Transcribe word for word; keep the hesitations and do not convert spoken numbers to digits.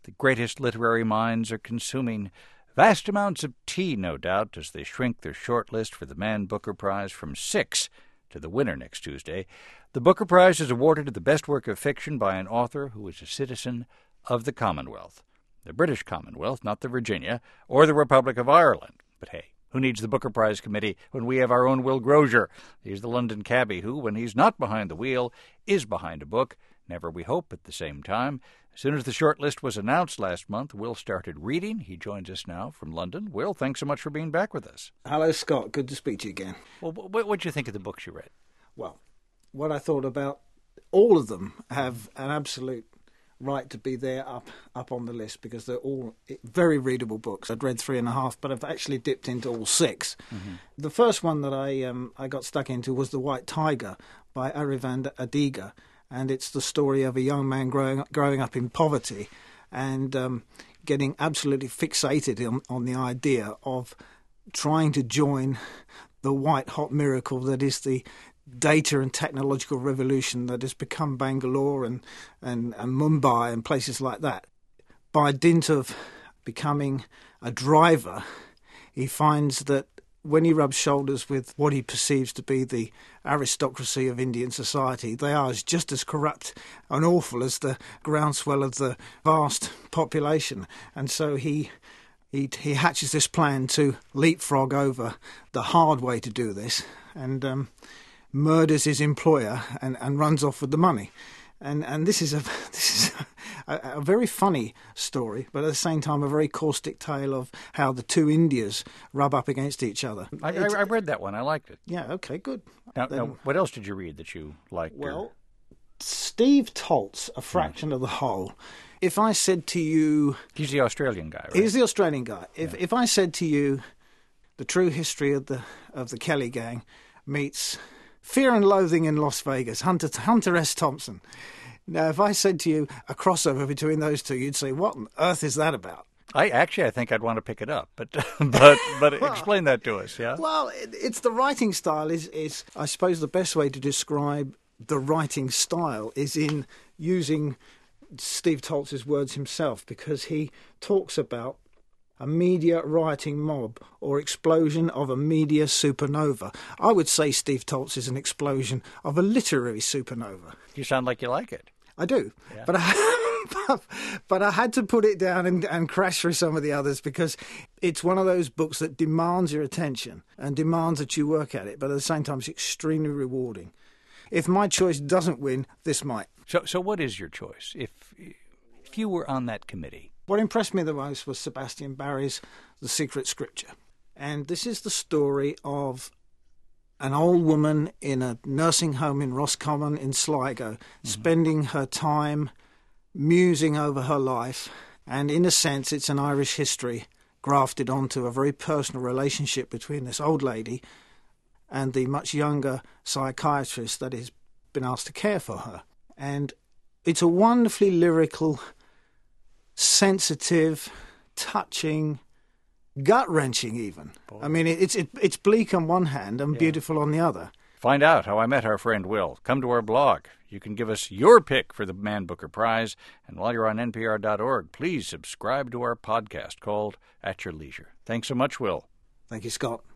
The greatest literary minds are consuming vast amounts of tea, no doubt, as they shrink their shortlist for the Man Booker Prize from six to the winner next Tuesday. The Booker Prize is awarded to the best work of fiction by an author who is a citizen of the Commonwealth. The British Commonwealth, not the Virginia, or the Republic of Ireland. But hey, who needs the Booker Prize committee when we have our own Will Grosier? He's the London cabbie who, when he's not behind the wheel, is behind a book. Never, we hope, at the same time. As soon as the short list was announced last month, Will started reading. He joins us now from London. Will, thanks so much for being back with us. Hello, Scott. Good to speak to you again. Well, what did you think of the books you read? Well, what I thought about all of them have an absolute right to be there up up on the list because they're all very readable books. I'd read three and a half, but I've actually dipped into all six. Mm-hmm. The first one that I um, I got stuck into was The White Tiger by Aravind Adiga. And it's the story of a young man growing growing up in poverty and um, getting absolutely fixated on, on the idea of trying to join the white-hot miracle that is the data and technological revolution that has become Bangalore and, and, and Mumbai and places like that. By dint of becoming a driver, he finds that when he rubs shoulders with what he perceives to be the aristocracy of Indian society, they are just as corrupt and awful as the groundswell of the vast population. And so he he, he hatches this plan to leapfrog over the hard way to do this and um, murders his employer and, and runs off with the money. And and this is a this is a, a very funny story, but at the same time a very caustic tale of how the two Indias rub up against each other. I, I, I read that one. I liked it. Yeah. Okay. Good. Now, then, now, what else did you read that you liked? Well, or... Steve Toltz, A Fraction mm. of the Whole. If I said to you, he's the Australian guy, right? He's the Australian guy. If yeah. if I said to you, the true history of the of the Kelly Gang meets Fear and Loathing in Las Vegas, Hunter Hunter S. Thompson. Now, if I said to you a crossover between those two, you'd say, "What on earth is that about?" I actually, I think I'd want to pick it up, but but but well, explain that to us, yeah. Well, it, it's the writing style is is I suppose the best way to describe the writing style is in using Steve Toltz's words himself, because he talks about a media rioting mob or explosion of a media supernova. I would say Steve Toltz is an explosion of a literary supernova. You sound like you like it. I do, yeah. but I, but I had to put it down and, and crash through some of the others because it's one of those books that demands your attention and demands that you work at it, but at the same time it's extremely rewarding. If my choice doesn't win, this might. So, so what is your choice? If if you were on that committee? What impressed me the most was Sebastian Barry's The Secret Scripture. And this is the story of an old woman in a nursing home in Roscommon in Sligo, mm-hmm. spending her time musing over her life. And in a sense, it's an Irish history grafted onto a very personal relationship between this old lady and the much younger psychiatrist that has been asked to care for her. And it's a wonderfully lyrical, sensitive, touching, gut-wrenching even. Boy. I mean, it's it, it's bleak on one hand and yeah. beautiful on the other. Find out how I met our friend Will. Come to our blog. You can give us your pick for the Man Booker Prize. And while you're on N P R dot org, please subscribe to our podcast called At Your Leisure. Thanks so much, Will. Thank you, Scott.